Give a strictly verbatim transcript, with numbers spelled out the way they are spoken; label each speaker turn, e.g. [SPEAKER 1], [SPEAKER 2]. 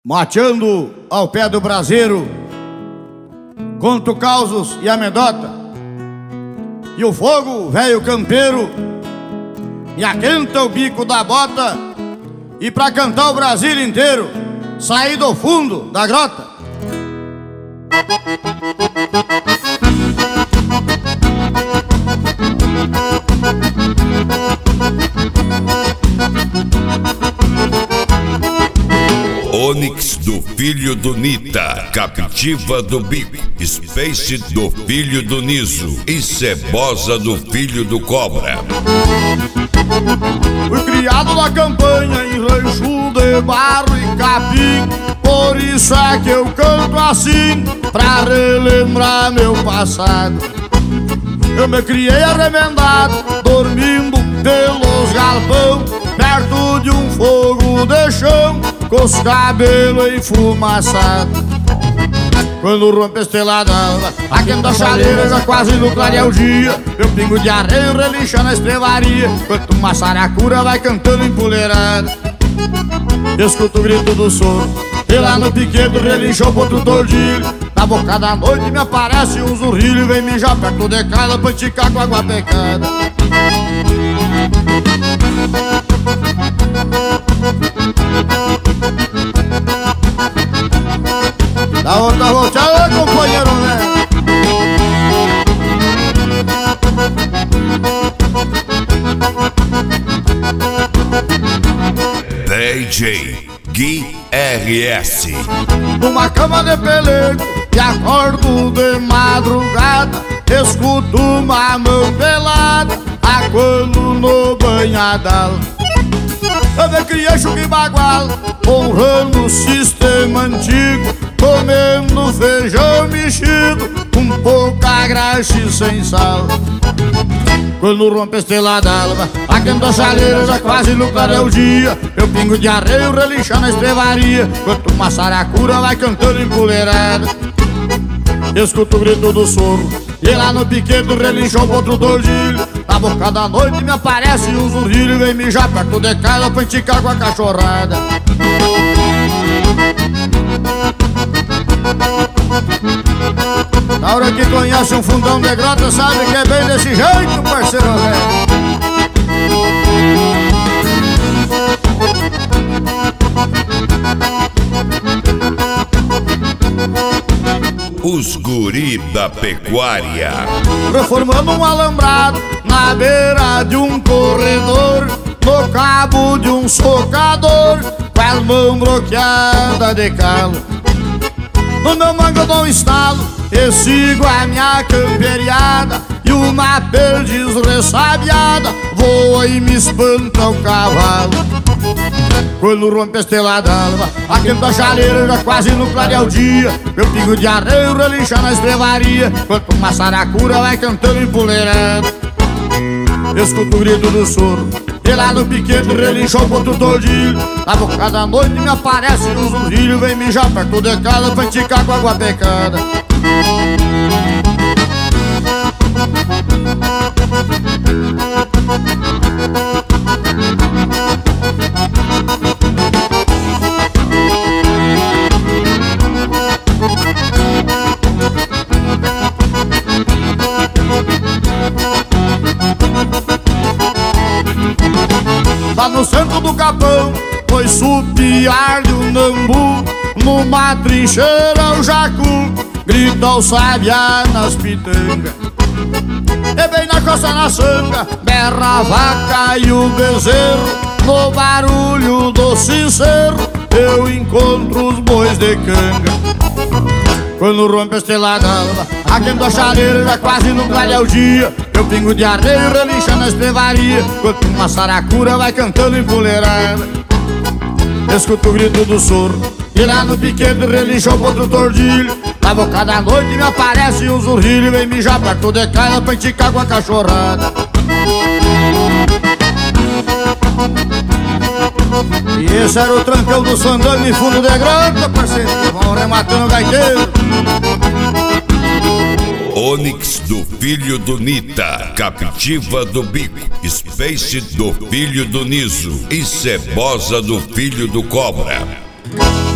[SPEAKER 1] Mateando ao pé do braseiro, conto causos e amedota, e o fogo, velho campeiro, me aquenta o bico da bota, e pra cantar o Brasil inteiro, saí do fundo da grota.
[SPEAKER 2] Onix do filho do Nita, Captiva do Bico, Space do filho do Niso e Cebosa do filho do Cobra.
[SPEAKER 1] Fui criado na campanha em rancho de barro e capim, por isso é que eu canto assim, pra relembrar meu passado. Eu me criei arremendado, dormindo pelos galpão, perto de um fogo de chão, com os cabelos enfumaçados. Quando rompe a estrela d'alva, aquenta a chaleira, já quase no clarear o dia, meu pingo de arreio relincha na estrevaria, enquanto uma saracura vai cantando empoleirada. Escuto o grito do sono, e lá no piquedo relinchou outro tordilho. Na boca da noite me aparece um zurrilho, vem mijar perto de casa pra esticar com água pecada. Dá outra volteada, companheiro, né?
[SPEAKER 2] D J Gui R S.
[SPEAKER 1] Numa cama de pelego e acordo de madrugada, escuto uma mão pelada, acolho no banhadal. Eu me criei chuque bagual, honrando o sistema antigo, comendo feijão mexido, com pouca graxa e sem sal. Quando rompe a estrela d'alva, aquenta a chaleira, já quase no clarear o dia, meu pingo de arreio relincha na estrevaria, enquanto uma saracura vai cantando empoleirada. Escuto o grito do soro, e lá no piquedo relinchou outro tordilho. Na boca da noite me aparece um zurrilho, vem mijar perto de casa pra enticar com a cachorrada. Na hora que conhece um fundão de grota, sabe que é bem desse jeito, parceiro velho.
[SPEAKER 2] Os guri da pecuária.
[SPEAKER 1] Reformando um alambrado na beira de um corredor, no cabo de um socador, com as mãos bloqueadas de calo. No meu mango eu dou um estalo e sigo a minha camperiada, e uma perdiz ressabiada voa e me espanta o cavalo. Quando rompe a estrela d'alva, aquenta a chaleira, já quase no clarear o dia, meu pingo de arreio relincha na estrevaria, enquanto uma saracura vai cantando empoleirada. Escuto o grito do soro, e lá no piquedo relinchou outro tordilho. Na boca da noite me aparece um zurrilho, vem mijar perto de casa pra enticar com água pecada. Lá no centro do capão, foi supiar-lhe o nambu, numa trincheira o jacu grita o sabiá nas pitangas. E bem na costa na sanga, berra a vaca e o bezerro, no barulho do sincero eu encontro os bois de canga. Quando rompe a estrela d'alva, aquenta a chaleira, já quase no clarear o dia, meu pingo de arreio relincha na estrevaria, enquanto uma saracura vai cantando empoleirada. Escuto o grito do soro, e lá no piquedo relinchou outro tordilho. Na boca da noite me aparece um zurrilho, vem mijar perto de casa pra enticar com a cachorrada. E esse era o trancão do Sandano em fundo de grota, parceiro. Vão rematando o gaiteiro.
[SPEAKER 2] Onix do filho do Nita, Captiva do Bico, Space do filho do Niso e Cebosa do filho do Cobra.